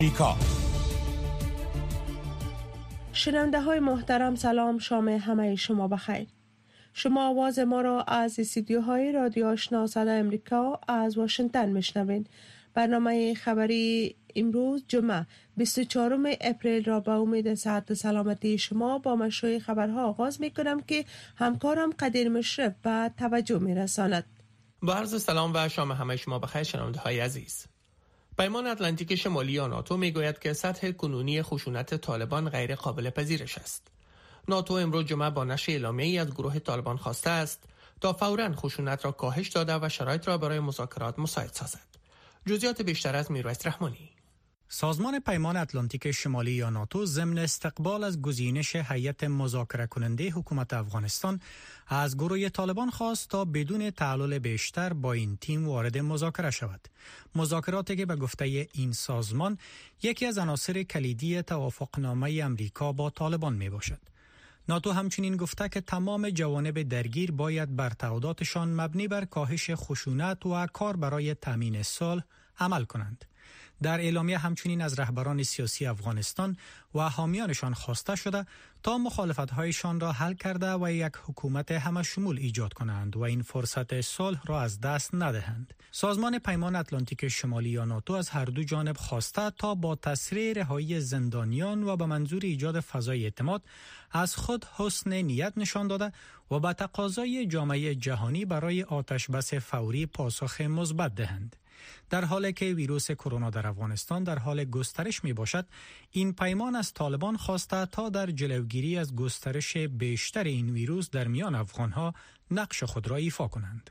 شنونده های محترم سلام، شام همه شما بخیر. شما آواز ما را از استودیوهای رادیو آشنا صدای امریکا از واشنگتن میشنوین. برنامه خبری امروز جمعه 24 اپریل را به امید صحت و سلامتی شما با مشروع خبرها آغاز می کنم که همکارم قدیر مشرف به توجه می رساند. با عرض سلام و شام همه شما بخیر شنونده های عزیز. پیمان اتلانتیک شمالی یا ناتو می گوید که سطح کنونی خشونت طالبان غیر قابل پذیرش است. ناتو امروز جمعه با نشر اعلامیه‌ای از گروه طالبان خواسته است تا فوراً خشونت را کاهش داده و شرایط را برای مذاکرات مساعد سازد. جزئیات بیشتر از میرویس رحمانی. سازمان پیمان اتلانتیک شمالی یا ناتو ضمن استقبال از گزینش هیئت مذاکره کننده حکومت افغانستان از گروه طالبان خواست تا بدون تعلل بیشتر با این تیم وارد مذاکره شود. مذاکراتی که به گفته این سازمان یکی از عناصر کلیدی توافقنامه امریکا با طالبان می باشد. ناتو همچنین گفته که تمام جوانب درگیر باید بر تعهداتشان مبنی بر کاهش خشونت و کار برای تامین صلح عمل کنند. در اعلامیه همچنین از رهبران سیاسی افغانستان و حامیانشان خواسته شده تا مخالفت‌هایشان را حل کرده و یک حکومت همه‌شمول ایجاد کنند و این فرصت صلح را از دست ندهند. سازمان پیمان اتلانتیک شمالی یا ناتو از هر دو جانب خواسته تا با تسریع رهایی زندانیان و به منظور ایجاد فضای اعتماد از خود حسن نیت نشان داده و به تقاضای جامعه جهانی برای آتشبس فوری پاسخ مثبت دهند. در حالی که ویروس کرونا در افغانستان در حال گسترش می باشد، این پیمان از طالبان خواسته تا در جلوگیری از گسترش بیشتر این ویروس در میان افغانها نقش خود را ایفا کنند.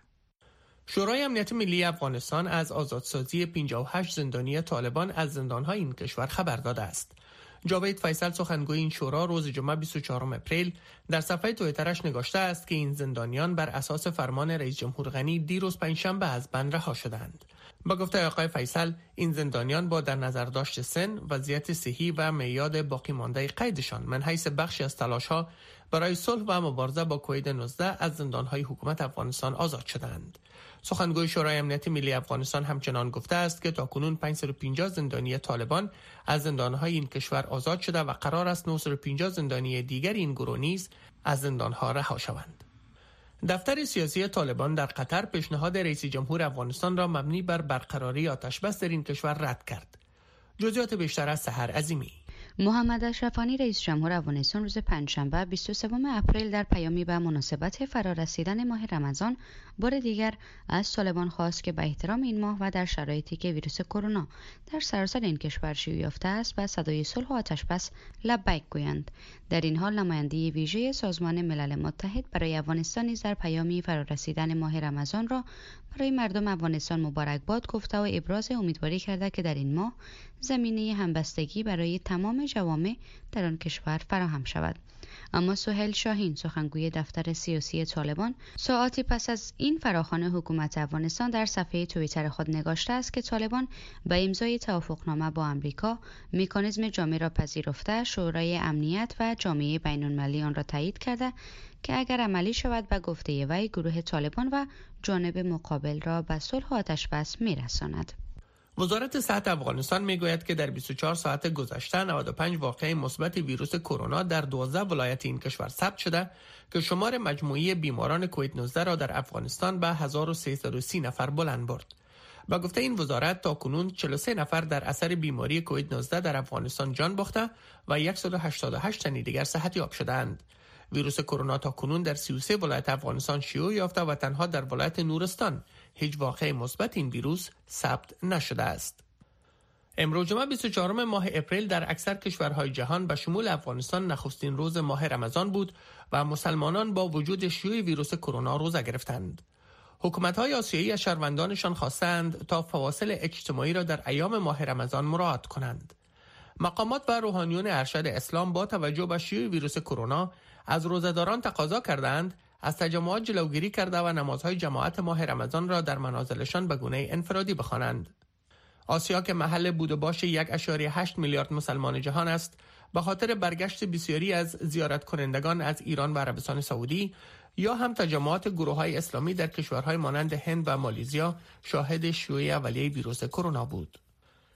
شورای امنیت ملی افغانستان از آزادسازی 58 زندانی طالبان از زندانهای این کشور خبر داده است. جاوید فیصل سخنگوی این شورا روز جمعه 24 اپریل در صفحه توییترش نگاشته است که این زندانیان بر اساس فرمان رئیس جمهور غنی دیروز پنجشنبه از بند رها شدند. با گفته آقای فیصل، این زندانیان با در نظر داشت سن، وضعیت صحی و میعاد باقی مانده قیدشان من حیث بخشی از تلاش‌ها برای صلح و مبارزه با کووید 19 از زندان‌های حکومت افغانستان آزاد شدند. سخنگوی شورای امنیت ملی افغانستان همچنان گفته است که تاکنون 550 زندانی طالبان از زندان‌های این کشور آزاد شده و قرار است 950 زندانی دیگر این گروه نیز از زندان‌ها رها شوند. دفتر سیاسی طالبان در قطر پیشنهاد رئیس جمهور افغانستان را مبنی بر برقراری آتشبس در این کشور رد کرد. جزئیات بیشتر از سحر عظیمی. محمد اشرف غنی رئیس جمهور افغانستان روز پنجشنبه 23 اپریل در پیامی به مناسبت فرارسیدن ماه رمضان بار دیگر از طالبان خواست که به احترام این ماه و در شرایطی که ویروس کرونا در سراسر این کشور شیوع یافته است به صدای صلح و آتشبس لبیک گویند. در این حال نماینده ویژه سازمان ملل متحد برای افغانستان نیز در پیامی فرارسیدن ماه رمضان را برای مردم افغانستان مبارکباد گفته و ابراز امیدواری کرده که در این ماه زمینه همبستگی برای تمام جوامع در آن کشور فراهم شود. اما سهیل شاهین سخنگوی دفتر سیاسی طالبان ساعاتی پس از این فراخوان حکومت افغانستان در صفحه توییتر خود نگاشته است که طالبان با امضای توافقنامه با آمریکا مکانیزم جامع را پذیرفته، شورای امنیت و جامعه بین‌المللی آن را تایید کرده که اگر عملی شود به گفته وی گروه طالبان و جانب مقابل را به صلح و آتشبس می‌رساند. وزارت صحت افغانستان میگوید که در 24 ساعت گذشته 95 واقعه مثبت ویروس کرونا در 12 ولایت این کشور ثبت شده که شمار مجموعی بیماران کووید 19 را در افغانستان به 1330 نفر بلند برد. با گفته این وزارت تاکنون 43 نفر در اثر بیماری کووید 19 در افغانستان جان باخته و 188 تن دیگر صحتیاب شدند. ویروس کرونا تاکنون در 33 ولایت افغانستان شیوع یافته و تنها در ولایت نورستان هیچ واقعه مثبت این ویروس ثبت نشده است. امروز جمعه 24 ماه اپریل در اکثر کشورهای جهان به شمول افغانستان نخستین روز ماه رمضان بود و مسلمانان با وجود شیوع ویروس کرونا روزه گرفتند. حکومت‌های آسیایی از شهروندانشان خواستند تا فواصل اجتماعی را در ایام ماه رمضان مراعات کنند. مقامات و روحانیون ارشد اسلام با توجه به شیوع ویروس کرونا از روزه‌داران تقاضا کردند از تجمعات جلوگیری کرده و نمازهای جماعت ماه رمضان را در منازلشان به گونه انفرادی بخوانند. آسیا که محل بود و باش 1.8 میلیارد مسلمان جهان است، به خاطر برگشت بسیاری از زیارت کنندگان از ایران و عربستان سعودی یا هم تجمعات گروه‌های اسلامی در کشورهای مانند هند و مالزیا شاهد شیوع اولیه ویروس کرونا بود.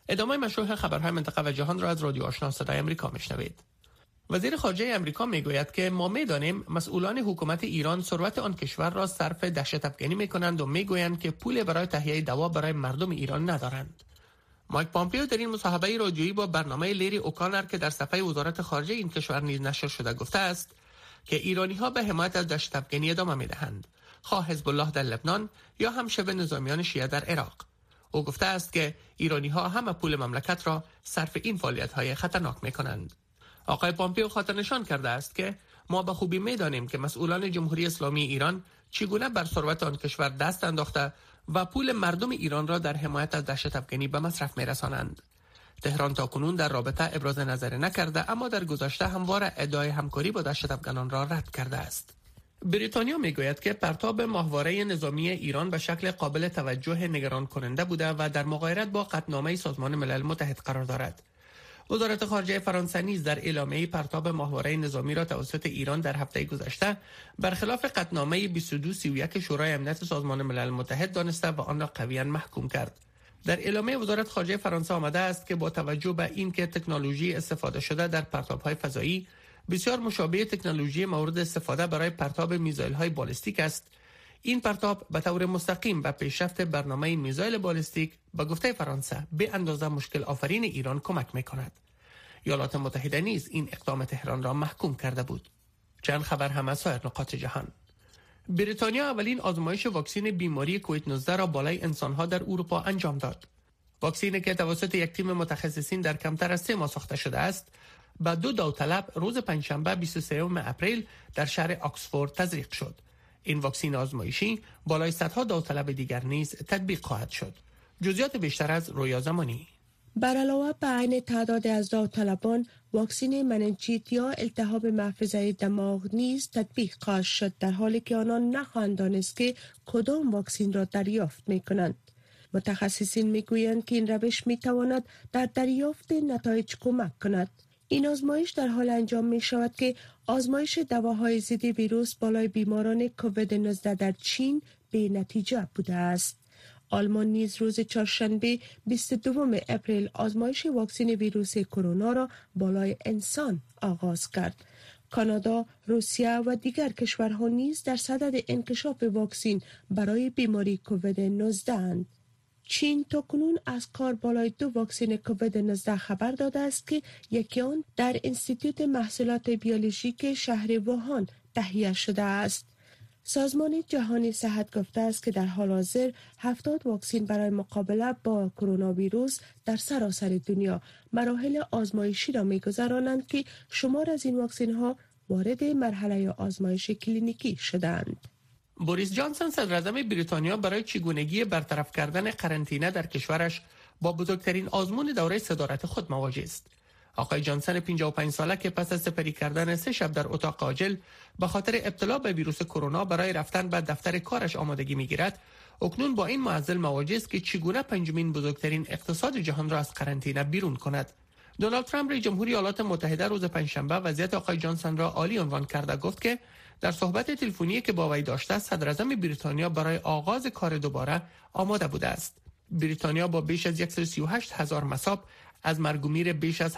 ادامه مشروع خبرهای منطقه و جهان را از رادیو آشنا صدای آمریکا میشنوید. وزیر خارجه آمریکا میگوید که ما میدانیم مسئولان حکومت ایران ثروت آن کشور را صرف دهشت افکنی میکنند و میگویند که پول برای تهیه دوا برای مردم ایران ندارند. مایک پامپیو در این مصاحبه رادیویی با برنامه لیری اوکانر که در صفحه وزارت خارجه این کشور نیز نشر شده گفته است که ایرانی‌ها به حمایت از دهشت افکنی ادامه میدهند، خواه حزب الله در لبنان یا هم شبه نظامیان شیعه در عراق. او گفته است که ایرانی‌ها همه پول مملکت را صرف این فعالیت‌های خطرناک می‌کنند. آقای پامپیو خاطر نشان کرده است که ما به خوبی می‌دانیم که مسئولان جمهوری اسلامی ایران چگونه بر ثروت آن کشور دست انداخته و پول مردم ایران را در حمایت از دهشت افکنی به مصرف می‌رسانند. تهران تاکنون در رابطه ابراز نظر نکرده، اما در گذشته همواره ادعای همکاری با دهشت افکنان را رد کرده است. بریتانیا میگوید که پرتاب ماهواره نظامی ایران به شکل قابل توجه نگران کننده بوده و در مغایرت با قطعنامه سازمان ملل متحد قرار دارد. وزارت خارجه فرانسه نیز در اعلامیه پرتاب ماهواره نظامی را توسط ایران در هفته گذشته برخلاف قطعنامه 2231 شورای امنیت سازمان ملل متحد دانسته و آن را قویاً محکوم کرد. در اعلامیه وزارت خارجه فرانسه آمده است که با توجه به اینکه تکنولوژی استفاده شده در پرتاب‌های فضایی بسیار مشابه تکنولوژی مورد استفاده برای پرتاب میزایل‌های بالستیک است، این پرتاب به طور مستقیم به پیشرفت برنامه میزایل بالستیک به گفته فرانسه به اندازه مشکل آفرین ایران کمک می‌کند. ایالات متحده نیز این اقدام تهران را محکوم کرده بود. چند خبر هم از سایر نقاط جهان. بریتانیا اولین آزمایش واکسن بیماری کووید 19 را بالای انسان‌ها در اروپا انجام داد. واکسنی که توسط یک تیم متخصصین در کمتر از 3 ماه ساخته شده است، به 2 داوطلب روز پنجشنبه 23 اپریل در شهر آکسفورد تزریق شد. این واکسن آزمایشی بالای صدها داوطلب دیگر نیز تطبیق خواهد شد. جزئیات بیشتر از رویا زمانی. بر علاوه بر عین تعداد از داوطلبان، واکسن مننجیت یا التهاب محفظه دماغ نیز تطبیق خواهد شد، در حالی که آنان نخواهند دانست که کدام واکسن را دریافت می‌کنند. متخصصین می‌گویند که این روش می‌تواند در دریافت نتایج کمک کند. این آزمایش در حال انجام می شود که آزمایش دواهای ضد ویروس بالای بیماران کووید 19 در چین به نتیجه بوده است. آلمان نیز روز چهارشنبه 22 اپریل آزمایش واکسن ویروس کرونا را بالای انسان آغاز کرد. کانادا، روسیه و دیگر کشورها نیز در صدد انکشاف واکسن برای بیماری کووید 19 اند. چین تاکنون از کار بالای 2 واکسن کووید 19 خبر داده است که یکی آن در انستیتوت محصولات بیولوژیک شهر ووهان تهیه شده است. سازمان جهانی صحت گفته است که در حال حاضر 70 واکسن برای مقابله با کرونا ویروس در سراسر دنیا مراحل آزمایشی را می‌گذرانند که شمار از این واکسن ها وارد مرحله آزمایش کلینیکی شدند. بوریس جانسون صدراعظم بریتانیا برای چگونگی برطرف کردن قرنطینه در کشورش با بزرگترین آزمون دوره صدارت خود مواجه است. آقای جانسون 55 ساله که پس از سپری کردن 3 شب در اتاق عاجل به خاطر ابتلا به ویروس کرونا برای رفتن به دفتر کارش آمادگی می‌گیرد، اکنون با این معضل مواجه است که چگونه پنجمین بزرگترین اقتصاد جهان را از قرنطینه بیرون کند. دونالد ترامپ رئیس جمهوری ایالات متحده روز پنجشنبه وضعیت آقای جانسون را عالی عنوان کرده گفت که در صحبت تلفنی که با وی داشته صدراعظم بریتانیا برای آغاز کار دوباره آماده بوده است. بریتانیا با بیش از 138,000 مصاب از مرگ و میر بیش از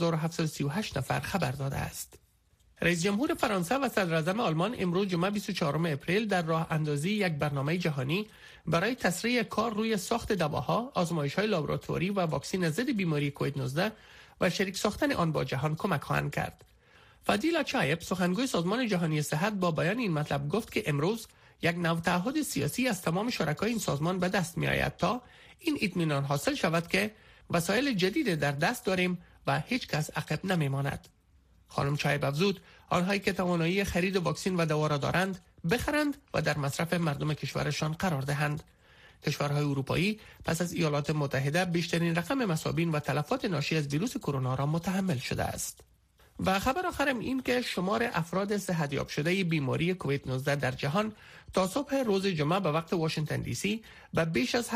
18,738 نفر خبر داده است. رئیس جمهور فرانسه و صدراعظم آلمان امروز جمعه 24 اپریل در راه اندازی یک برنامه جهانی برای تسریع کار روی ساخت دواها، آزمایش‌های لابراتواری و واکسن ضد بیماری کووید 19 و شریک ساختن آن با جهان کمک خواهند کرد. فادیلا چایب، سخنگوی سازمان جهانی صحت، با بیان این مطلب گفت که امروز یک نوع تعهد سیاسی از تمام شرکای این سازمان به دست می آید تا این اطمینان حاصل شود که وسایل جدید در دست داریم و هیچ کس عقب نمی ماند. خانم چایب افزود آنهایی که توانایی خرید واکسن و دوا را دارند بخرند و در مصرف مردم کشورشان قرار دهند. کشورهای اروپایی پس از ایالات متحده بیشترین رقم مصابین و تلفات ناشی از ویروس کرونا را متحمل شده است. و خبر آخرم این که شمار افراد صحتیاب شده بیماری کووید 19 در جهان تا صبح روز جمعه به وقت واشنگتن دی سی به بیش از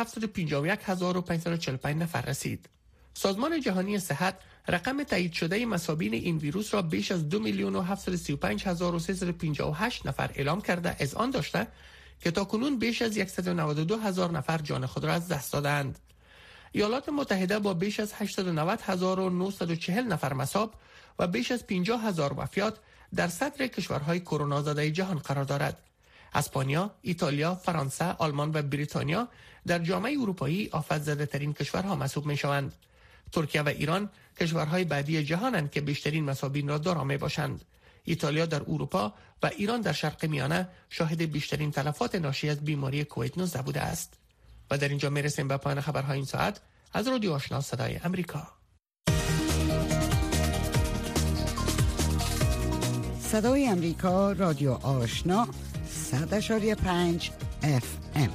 751,545 نفر رسید. سازمان جهانی صحت رقم تایید شده مصابین این ویروس را بیش از 2,735,358 نفر اعلام کرده از آن داشته که تاکنون بیش از 192,000 نفر جان خود را از دست دادند. ایالات متحده با بیش از 890,940 نفر مصاب و بیش از 50,000 وفیات در صدر کشورهای کرونا زده جهان قرار دارد. اسپانیا، ایتالیا، فرانسه، آلمان و بریتانیا در جامعه اروپایی آفت زده ترین کشورها محسوب می شوند. ترکیه و ایران کشورهای بعدی جهانند که بیشترین مصابین را دارا می باشند. ایتالیا در اروپا و ایران در شرق میانه شاهد بیشترین تلفات ناشی از بیماری کووید 19 بوده است. و در اینجا میرسیم به پایان خبرهای این ساعت از رادیو آشنا صدای امریکا. صدای امریکا، رادیو آشنا 100.5 FM.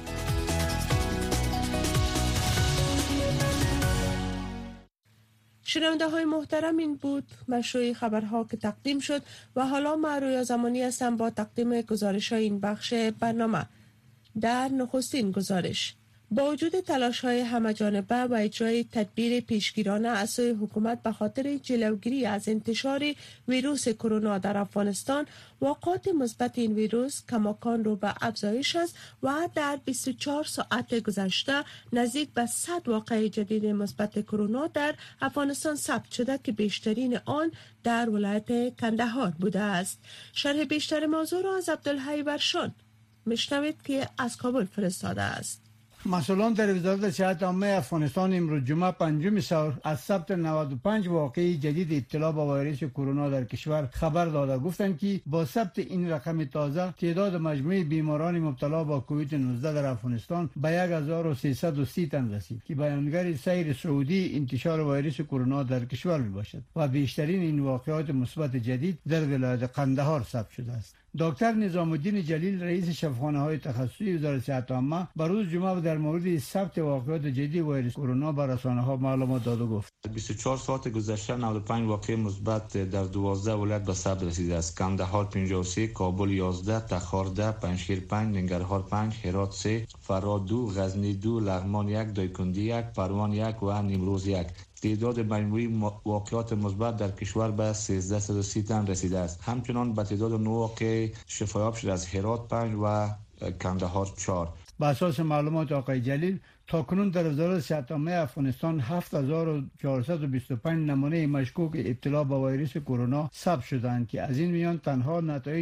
شنونده های محترم، این بود مشروع خبرها که تقدیم شد و حالا من رویا زمانی هستم با تقدیم گزارش های این بخش برنامه. در نخستین گزارش، با وجود تلاش های همه‌جانبه و اجرای تدبیر پیشگیرانه از سوی حکومت به خاطر جلوگیری از انتشار ویروس کرونا در افغانستان، واقعات مثبت این ویروس کماکان رو به افزایش است و در 24 ساعت گذشته نزدیک به 100 واقعه جدید مثبت کرونا در افغانستان ثبت شده که بیشترین آن در ولایت کندهار بوده است. شرح بیشتر موضوع را از عبدالحی برشان میشنوید که از کابل فرستاده است. مسئولان در وزارت صحت عامه افغانستان امروز جمعه 5 سور از ثبت 95 واقعه جدید ابتلا به ویروس کرونا در کشور خبر داده. گفتند که با ثبت این رقم تازه تعداد مجموعی بیماران مبتلا با کووید 19 در افغانستان به 1330 تن رسید که بیانگر سیر سعودی انتشار ویروس کرونا در کشور میباشد و بیشترین این واقعات مثبت جدید در ولایت قندهار ثبت شده است. دکتر نظام الدین جلیل رئیس شفاخانه‌های تخصصی وزارت صحت عامه بر روز جمعه در مورد ثبت واقعات جدید ویروس کرونا بر رسانه‌ها معلومات داد و گفت 24 ساعت گذشته 95 واقعه مثبت در 12 ولایت به ثبت رسیده است. کندهار 53، کابل 11، تخار 10، پنجشیر 5، ننگرهار 5، هرات 3، فرا 2، غزنی 2، لغمان 1، دایکنډي 1، پروان 1 و نیمروز 1. تعداد مجموعی واقعات مثبت در کشور به 1330 تن رسیده است. همچنان به تعداد 9 واقعه شفایاب شده از هرات 5 و کندهار 4. با اساس معلومات آقای جلیل تاکنون در وزارت صحت عامه افغانستان 7425 نمونه مشکوک ابتلا به ویروس کرونا ثبت شدند که از این میان تنها نتایج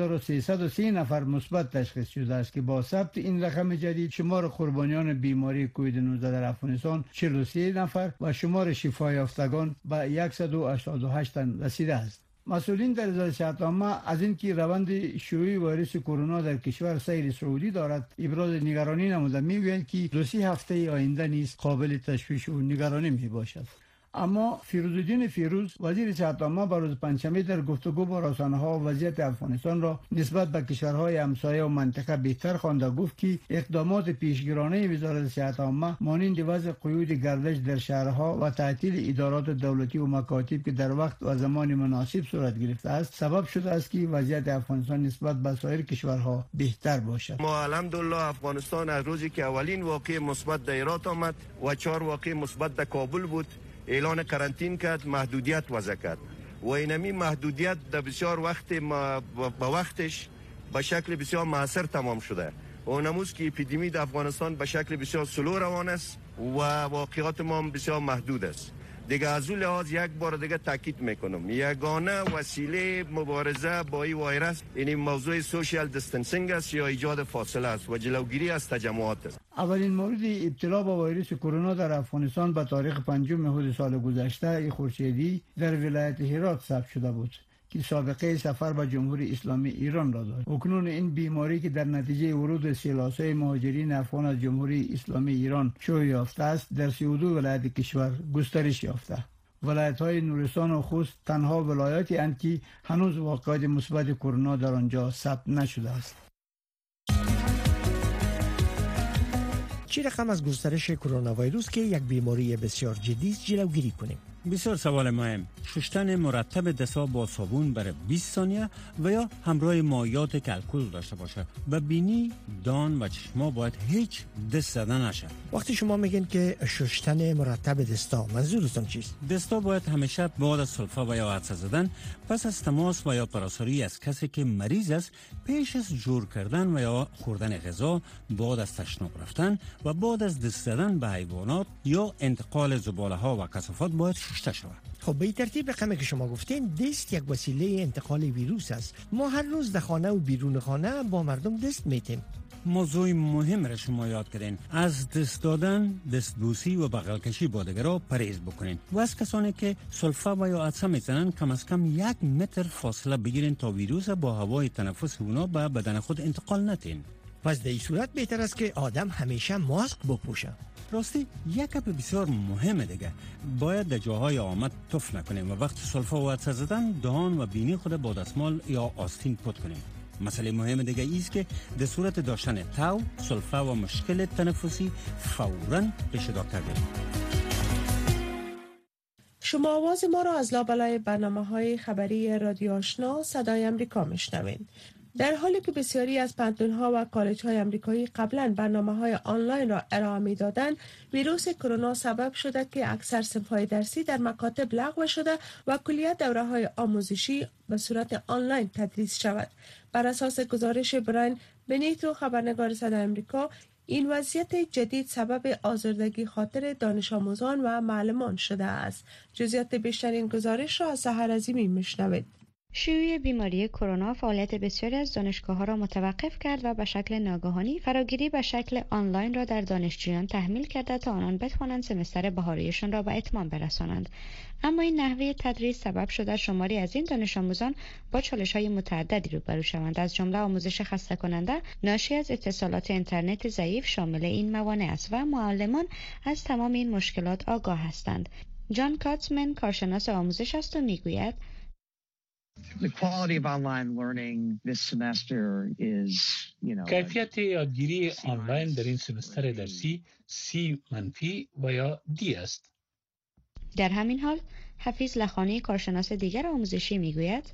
1330 نفر مثبت تشخیص شده است که با ثبت این رقم جدید شمار قربانیان بیماری کووید 19 در افغانستان 43 نفر و شمار شفا یافتگان به 188 تن رسیده است. مسئولین در وزارت صحت عامه از اینکه روند شیوع ویروس کرونا در کشور سیر سعودی دارد ابراز نگرانی نموده. میگویند که 2-3 هفته آینده نیز قابل تشویش و نگرانی می باشد. اما فیروزالدین فیروز وزیر صحت عامه بر روز پنجشنبه در گفتگو با رسانه‌ها وضعیت افغانستان را نسبت به کشورهای همسایه و منطقه بهتر خوانده. گفت که اقدامات پیشگیرانه وزارت صحت عامه مانند وضع قیود گردش در شهرها و تعطیل ادارات دولتی و مکاتب که در وقت و زمان مناسب صورت گرفته است سبب شده است که وضعیت افغانستان نسبت به سایر کشورها بهتر باشد. ما الحمدلله افغانستان از روزی که اولین واقعه مثبت در هرات آمد و 4 واقعه مثبت در کابل بود اعلان کرانتین کرد، محدودیت وضع کرد و اینمی محدودیت در بسیار وقت با وقتش به شکل بسیار موثر تمام شده و نموز که اپیدمی در افغانستان به شکل بسیار سلو روان است و واقعات ما بسیار محدود است. دیگه از اون لحاظ یک بار دیگه تاکید میکنم یگانه وسیله مبارزه با این ویروس این موضوع سوشال دیستنسینگ است یا ایجاد فاصله است و جلوگیری از تجمعات است. اولین مورد ابتلا با ویروس کرونا در افغانستان به تاریخ 5 مهر سال گذشته خورشیدی در ولایت هرات ثبت شده بود که سابقه سفر به جمهوری اسلامی ایران را داشت. اکنون این بیماری که در نتیجه ورود سیلاسای مهاجرین افغان از جمهوری اسلامی ایران شیوع یافته است در 32 ولایت کشور گسترش یافته. ولایت‌های نورستان و خوست تنها ولایاتی اند که هنوز واقعات مثبت کرونا در آنجا ثبت نشده است. چه رقم از گسترش کرونا ویروس که یک بیماری بسیار جدی است جلوگیری کنیم؟ بسیار سوال مهم. شستن مرتب دست‌ها با صابون برای 20 ثانیه و یا همراه مایعات که الکل داشته باشه و بینی، دان و چشما باید هیچ دست زدن نشه. وقتی شما میگین که شستن مرتب دستا، منظورتون چیست؟ دستا باید همیشه بعد از سلفا و یا عطسه زدن پس از تماس و یا پراساری از کسی که مریض است پیش از جور کردن و یا خوردن غذا، بعد از تشناب رفتن و بعد از دست زدن به حیوانات یا انتقال زباله ها و کثافات باید شسته شود. خب به این ترتیب رقمی که شما گفتین دست یک وسیله انتقال ویروس است. ما هر روز در خانه و بیرون خانه با مردم دست میتیم. موضوع مهم را شما یاد کردین. از دست دادن، دستبوسی و بغل کشی با دیگران پرهیز بکنین و از کسانی که سلفا و یا عطسه میزنن کم از کم 1 متر فاصله بگیرین تا ویروس با هوای تنفس اونا به بدن خود انتقال ندین. پس در این صورت بهتر است که آدم همیشه ماسک بپوشه. راستی یک گپ بسیار مهمه دیگه، باید در جاهای آمد تف نکنیم و وقت سلفا و عطسه زدن دهان و بینی خود با دستمال یا آستین پت کنیم. مسئله مهم دیگه ایست که در صورت داشتن تاو، سلفا و مشکل تنفسی فوراً پیش دکتر برید. شما آواز ما را از لابلای برنامه‌های خبری رادیو آشنا صدای امریکا میشنوید. در حالی که بسیاری از پانتون‌ها و کالج‌های آمریکایی قبلا برنامه‌های آنلاین را ارائه می‌دادند، ویروس کرونا سبب شده که اکثر صنف‌های درسی در مکاتب لغو شده و کلیه دوره‌های آموزشی به صورت آنلاین تدریس شود. بر اساس گزارش براین بنیتو خبرنگار صدای آمریکا، این وضعیت جدید سبب آزردگی خاطر دانش آموزان و معلمان شده است. جزئیات بیشتر این گزارش را از سحر عظیمی میشنوید. شیوع بیماری کرونا فعالیت بسیاری از دانشگاه‌ها را متوقف کرد و به شکل ناگهانی فراگیری به شکل آنلاین را در دانشجویان تحمیل کرده تا آنان بتوانند سمستر بهاریشان را به اتمام برسانند. اما این نحوه تدریس سبب شده شماری از این دانش آموزان با چالش‌های متعددی روبرو شوند، از جمله آموزش خسته کننده ناشی از اتصالات اینترنت ضعیف شامل این موانع است و معلمان از تمام این مشکلات آگاه هستند. جان کاتسمن کارشناس آموزش است و میگوید کیفیت یادگیری آنلاین در این سمستر درسی C- و یا D است. در همین حال حفیظ لخانی کارشناس دیگر آموزشی میگوید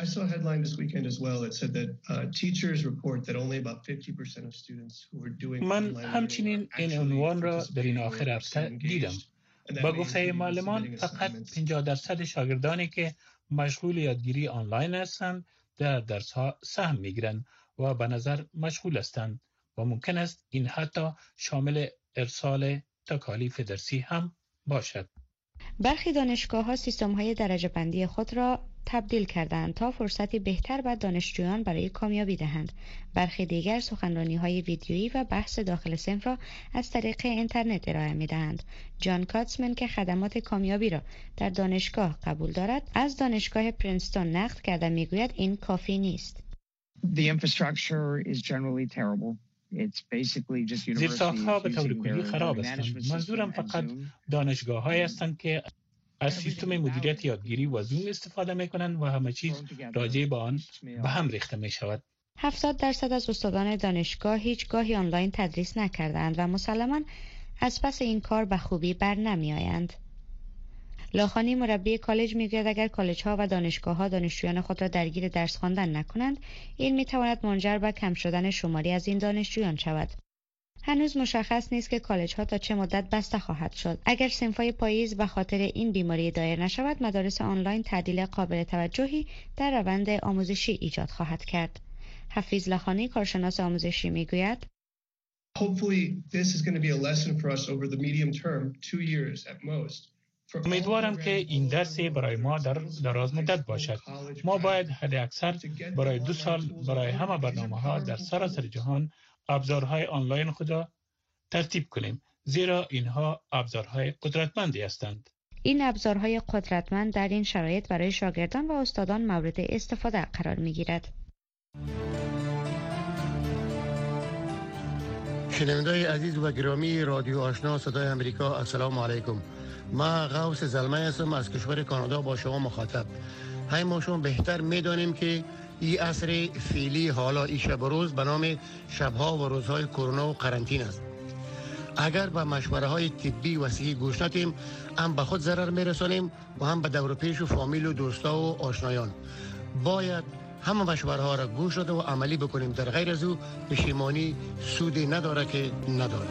من همچنین این عنوان را در این آخر هفته دیدم. با گفته معلمان فقط 50% شاگردانی که مشغول یادگیری آنلاین هستند در درس‌ها سهم می‌گیرند و به نظر مشغول هستند و ممکن است این حتی شامل ارسال تکالیف درسی هم باشد. برخی دانشگاه‌ها سیستم‌های درجه بندی خود را تبدیل کردند تا فرصتی بهتر به دانشجویان برای کامیابی دهند. برخی دیگر سخنرانی‌های ویدیویی و بحث داخل صنف را از طریق اینترنت ارائه می‌دهند. جان کاتسمن که خدمات کامیابی را در دانشگاه قبول دارد، از دانشگاه پرینستون نقد کرده می‌گوید این کافی نیست. زیرساخت‌ها به طور کلی خراب هستند. منظورم فقط دانشگاه‌هایی هستند که از سیستم مدیریت یادگیری و زوم استفاده می‌کنند و همه چیز راجع به آن به هم ریخته می‌شود. 70% از استادان دانشگاه هیچگاهی آنلاین تدریس نکردند و مسلماً از پس این کار به خوبی بر نمی‌آیند. لاخانی مربی کالج میگوید اگر کالج‌ها و دانشگاه‌ها دانشجویان خود را درگیر درس خواندن نکنند، این می‌تواند منجر به کم شدن شماری از این دانشجویان شود. هنوز مشخص نیست که کالج‌ها تا چه مدت بسته خواهد شد. اگر صنف‌های پاییز به خاطر این بیماری دایر نشود، مدارس آنلاین تعدیل قابل توجهی در روند آموزشی ایجاد خواهد کرد. حفیظ لخانی کارشناس آموزشی میگوید امیدوارم که این درس برای ما در دراز مدت باشد. ما باید حد اکثر برای 2 سال برای همه برنامه‌ها در سراسر جهان ابزارهای آنلاین خود را ترتیب کنیم، زیرا اینها ابزارهای قدرتمندی هستند. این ابزارهای قدرتمند در این شرایط برای شاگردان و استادان مورد استفاده قرار می‌گیرد. شنوندگان عزیز و گرامی رادیو آشنا صدای امریکا، السلام علیکم. ما غوث زلمه هستم از کشور کانادا با شما مخاطب. ما شما بهتر میدانیم که این عصر فعلی حالا این شب و روز به نام شبها و روزهای کرونا و قرنطینه است. اگر به مشوره های طبی و صحی گوش ندیم، هم به خود ضرر میرسانیم و هم به دور و پیش و فامیل و دوستا و آشنایان. باید همه مشوره ها را گوش داده و عملی بکنیم، در غیر از او پشیمانی سودی نداره که نداره.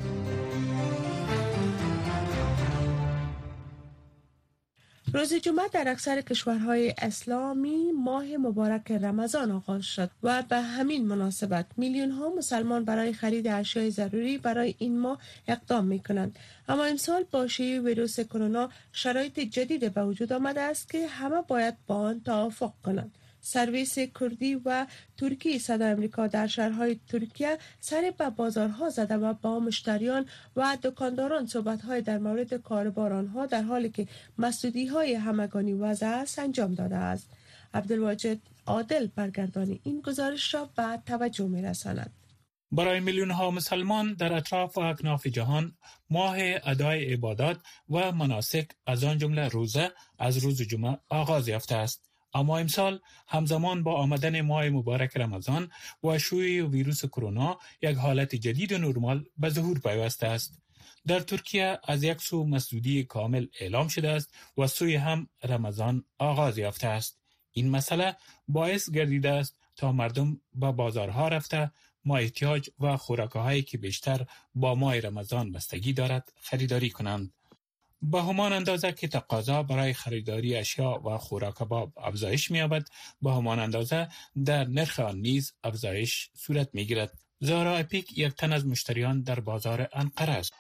روز جمعه در اکثر کشورهای اسلامی ماه مبارک رمضان آغاز شد و به همین مناسبت میلیون ها مسلمان برای خرید اشیاء ضروری برای این ماه اقدام می کنند. اما امسال با شیوع ویروس کرونا شرایط جدید به وجود آمده است که همه باید با آن توافق کنند. سرویس کردی و ترکی صدای آمریکا در شهرهای ترکیه سر به بازارها زده و با مشتریان و دکانداران صحبت‌های در مورد کاروبار آنها در حالی که مسدودی‌های همگانی وضع است انجام داده است. عبدالواجد عادل برگردانی این گزارش را به توجه می‌رساند. برای میلیون ها مسلمان در اطراف و اکناف جهان ماه ادای عبادات و مناسک از آن جمله روزه از روز جمعه آغاز یافته است. اما امسال همزمان با آمدن ماه مبارک رمضان و شیوع ویروس کرونا یک حالت جدید و نرمال به ظهور پیوسته است. در ترکیه از یک سو مسدودی کامل اعلام شده است و سوی هم رمضان آغاز یافته است. این مسئله باعث گردیده است تا مردم به بازارها رفته ما احتیاج و خوراک‌هایی که بیشتر با ماه رمضان بستگی دارد خریداری کنند. به همان اندازه که تقاضا برای خریداری اشیا و خوراک افزایش می‌یابد، به همان اندازه در نرخ آن نیز افزایش صورت می‌گیرد. زارا اپیک یک تن از مشتریان در بازار انقره است.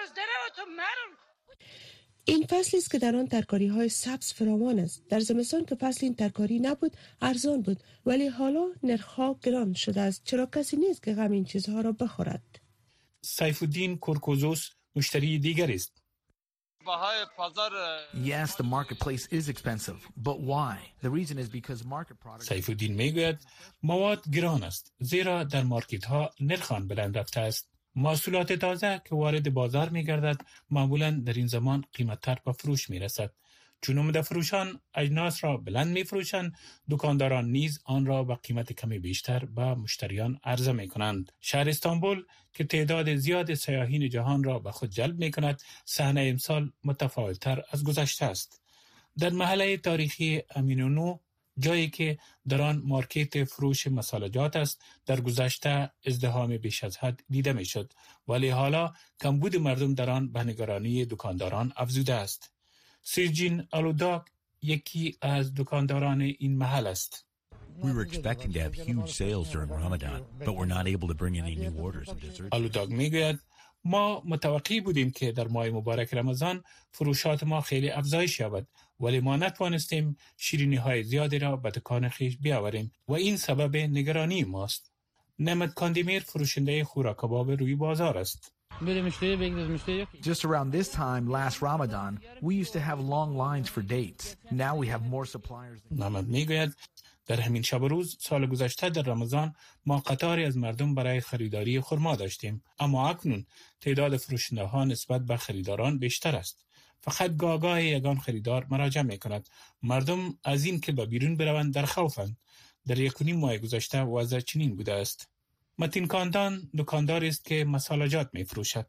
این فصلی است که در آن ترکاری‌های سبز فراوان است. در زمستان که فصل این ترکاری نبود ارزان بود، ولی حالا نرخ‌ها گران شده است، چرا کسی نیست که غم این چیزها را بخورد. سیف الدین کورکوزوس مشتری دیگر است. Yes, the marketplace is expensive, but why? The reason is because market products. سیف الدین میگوید مواد گران است زیرا در مارکت ها نرخ آن بلند رفته است. محصولات تازه که وارد بازار میگردد معمولا در این زمان قیمت‌تر به فروش میرسد. چون عمده فروشان اجناس را بلند میفروشند، دکانداران نیز آن را به قیمت کمی بیشتر به مشتریان عرضه میکنند. شهر استانبول که تعداد زیاد سیاحین جهان را به خود جلب میکند، صحنه امسال متفاوت‌تر از گذشته است. در محله تاریخی امینونو، جایی که در آن مارکت فروش مسالجات است، در گذشته ازدحام بیش از حد دیده میشد، ولی حالا کمبود مردم در آن به نگرانی دکانداران افزوده است. سیرجین آلوداک یکی از دکانداران این محل است. We were expecting to have huge sales during Ramadan, but we're not able to bring any new orders and desserts. آلوداک میگوید ما متوقع بودیم که در ماه مبارک رمضان فروشات ما خیلی افزایش یابد، ولی ما نتوانستیم شیرینی های زیادی را به دکان خویش بیاوریم و این سبب نگرانی ماست. نمت کاندیمیر فروشنده خوراک کباب روی بازار است. Just around this time last Ramadan, we used to have long lines for dates. Now we have more suppliers. نمت میگوید در همین شب و روز سال گذشته در رمضان ما قطاری از مردم برای خریداری خرما داشتیم، اما اکنون تعداد فروشنده ها نسبت به خریداران بیشتر است. فقط گاهی یگان خریدار مراجعه می کند. مردم از این که به بیرون بروند در خوفند. در 1.5 ماه گذشته وضع چنین بوده است. متین کاندان دکاندار است که مسالجات می فروشد.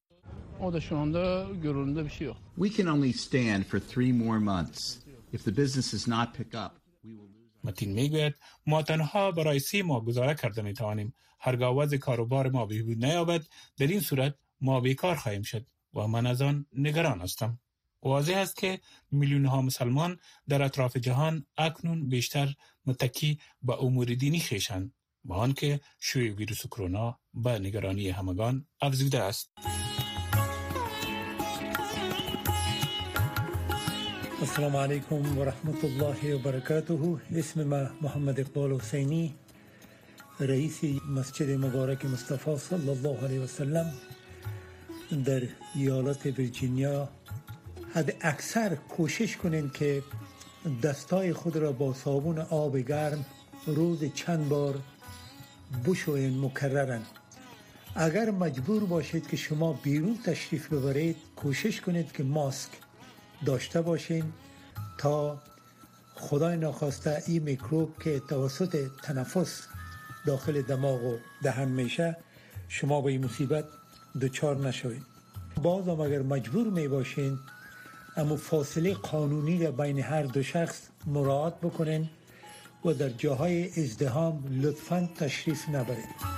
We can only stand for 3 more months. If the business does not pick up, we will lose. متین میگوید ما تنها برای 3 ماه گذاره کرده می توانیم. هرگاه وضع کاروبار ما بهبود نیابد، در این صورت ما بیکار خواهیم شد و من از آن نگران هستم. واضح است که میلیون ها مسلمان در اطراف جهان اکنون بیشتر متکی به امور دینی خویشند، با آنکه شیوع ویروس کرونا به نگرانی همگان افزوده است. السلام علیکم و رحمت الله و برکاته. اسم ما محمد اقبال حسینی، رئیس مسجد مبارک مصطفی صلی الله علیه و سلم در ایالت ویرجینیا. حد اکثر کوشش کنین که دستای خود را با صابون آب گرم روز چند بار بشوین مکررن. اگر مجبور باشید که شما بیرون تشریف ببرید، کوشش کنید که ماسک داشته باشین تا خدای ناخواسته این میکروب که توسط تنفس داخل دماغ و دهن میشه شما به این مصیبت دچار نشوید. باز هم اگر مجبور می باشین اما فاصله قانونی را بین هر دو شخص مراعات بکنین و در جاهای ازدحام لطفاً تشریف نبرید.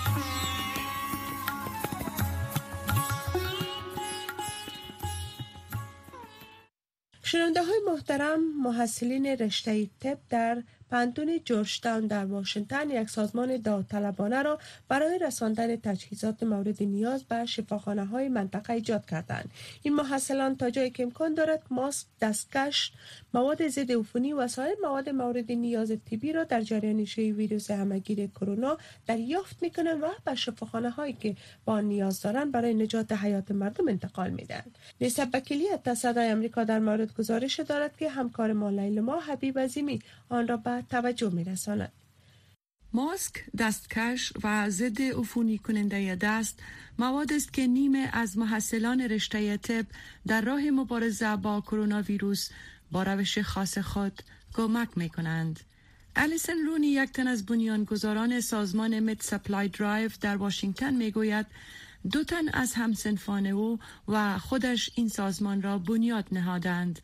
شنونده های محترم، محصلین رشته طب در پانتون جورج تاون در واشنگتن یک سازمان داوطلبانه را برای رساندن تجهیزات مورد نیاز به شفاخانه های منطقه ایجاد کردند. این محصلان تا جایی که امکان دارد ماسک، دستکش، مواد ضد عفونی و سایر مواد مورد نیاز طبی را در جریان شیوع ویروس همهگیر کرونا دریافت میکنند و به شفاخانه هایی که با آن نیاز دارند برای نجات حیات مردم انتقال میدهند. نسبت وکیلیت صدای آمریکا در مورد گزارش دارد که همکار ما لیلا حبیب عظیمی آن را به توجه می‌رساند. ماسک، دستکش و ضد عفونی کننده دست مواد است که نیمه از محصلان رشته طب در راه مبارزه با کرونا ویروس با روش خاص خود کمک می‌کنند. الیسن رونی، یک تن از بنیانگذاران سازمان مد سپلای درایو در واشنگتن میگوید 2 تن از همسنفان او و خودش این سازمان را بنیاد نهادند.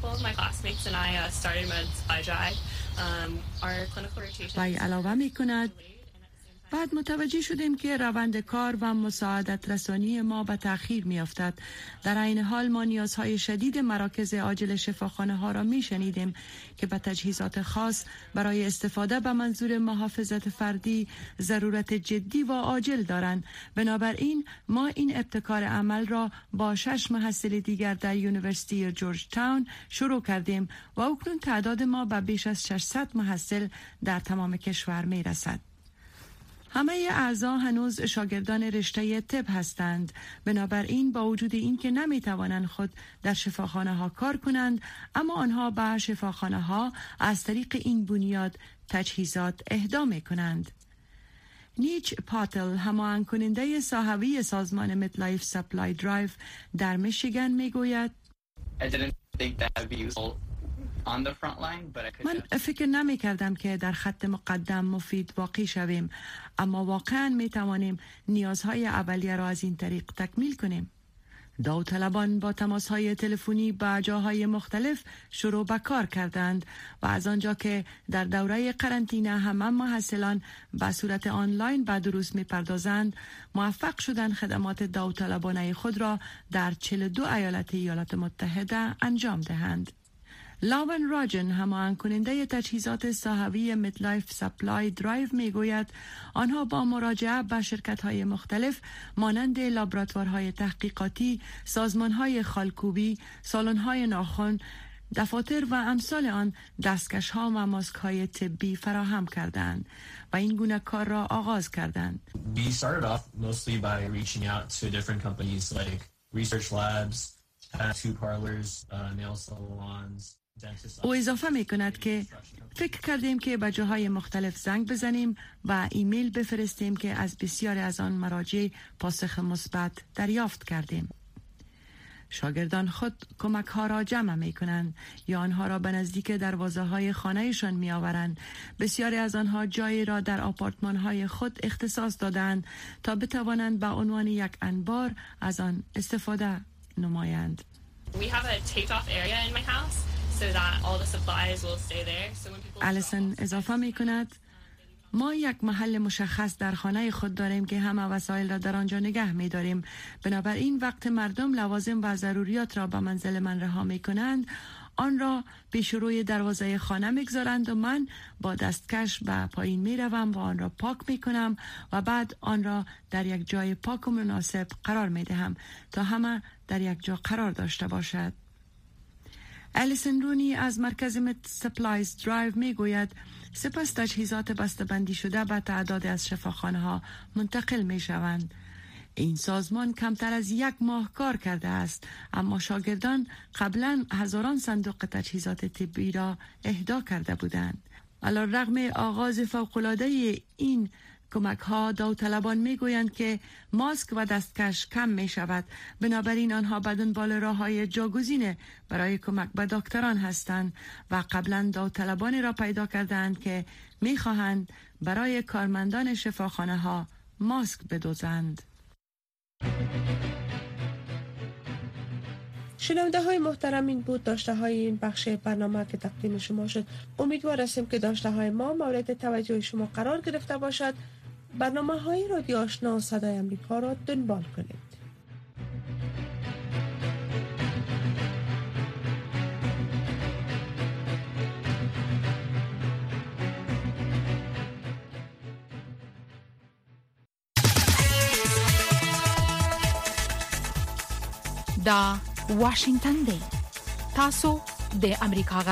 و علاوه می کند بعد متوجه شدیم که روند کار و مساعدت رسانی ما به تأخیر می افتد. در این حال ما نیازهای شدید مراکز عاجل شفاخانه ها را می شنیدیم که به تجهیزات خاص برای استفاده به منظور محافظت فردی ضرورت جدی و عاجل دارند. بنابراین ما این ابتکار عمل را با 6 محصل دیگر در یونیورسیتی جورج تاون شروع کردیم و اکنون تعداد ما به بیش از 600 محصل در تمام کشور می رسد. همه اعضا هنوز شاگردان رشته طب هستند. بنابراین با وجود این که نمی توانند خود در شفاخانه ها کار کنند، اما آنها به شفاخانه ها از طریق این بنیاد تجهیزات اهدا می کنند. نیچ پاتل، هماهنگ کننده صاحبی سازمان مدلایف سپلای درایو در میشیگن، می گوید من فکر نمی کردم که در خط مقدم مفید واقع شویم، اما واقعا می توانیم نیازهای اولیه را از این طریق تکمیل کنیم. داوطلبان با تماسهای تلفنی با جاهای مختلف شروع به کار کردند و از آنجا که در دوره قرنطینه همه محصلان به صورت آنلاین به دروس می پردازند، موفق شدند خدمات داوطلبانه خود را در 42 ایالت ایالات متحده انجام دهند. لاون راجن، هماهنگ کننده تجهیزات صاحبی مدلایف سپلای درایو، میگوید آنها با مراجعه به شرکت‌های مختلف مانند لابراتوارهای تحقیقاتی، سازمان‌های خالکوبی، سالن‌های ناخن، دفاتر و امثال آن دستکش‌ها و ماسک‌های طبی فراهم کردند و این گونه کار را آغاز کردند. We started off mostly by reaching out to different companies like research labs, tattoo parlors, nail salons. او اضافه می کند که فکر کردیم که به جاهای مختلف زنگ بزنیم و ایمیل بفرستیم که از بسیاری از آن مراجع پاسخ مثبت دریافت کردیم. شاگردان خود کمک ها را جمع می کنند یا آنها را به نزدیک دروازه های خانهشان می آورند. بسیاری از آنها جایی را در آپارتمان های خود اختصاص دادند تا بتوانند به عنوان یک انبار از آن استفاده نمایند. We have a take-off area in my house so that all the supplies will stay there. So when people الیسن اضافه می کند ما یک محل مشخص در خانه خود داریم که همه وسایل را در آنجا نگه می داریم. بنابراین وقت مردم لوازم و ضروریات را به منزل من رها می کنند، آن را پیش روی دروازه خانه میگذارند و من با دستکش به پایین می روم و آن را پاک می کنم و بعد آن را در یک جای پاک و مناسب قرار می دهم تا همه در یک جا قرار داشته باشد. الیسن رونی از مرکز مد سپلایز درایو می گوید سپس تجهیزات بسته‌بندی شده به تعداد از شفاخانه ها منتقل می شوند. این سازمان کمتر از 1 ماه کار کرده است، اما شاگردان قبلا هزاران صندوق تجهیزات طبی را اهدا کرده بودند. علی‌رغم آغاز فوق‌العاده این کمک ها، داوطلبان می گویند که ماسک و دستکش کم می شود، بنابراین آنها به دنبال راه‌های جاگزین برای کمک به دکتران هستند و قبلا داوطلبانی را پیدا کردند که می خواهند برای کارمندان شفاخانه ها ماسک بدوزند. شنونده های محترم، این بود داشته های این بخش برنامه که تقدیم شما شد. امیدوار هستیم که داشته های ما مورد توجه شما قرار گرفته باشد. برنامه های رادیو آشنا صدای امریکا را دنبال کنید. دا واشنگتن دی تاسو د امریکا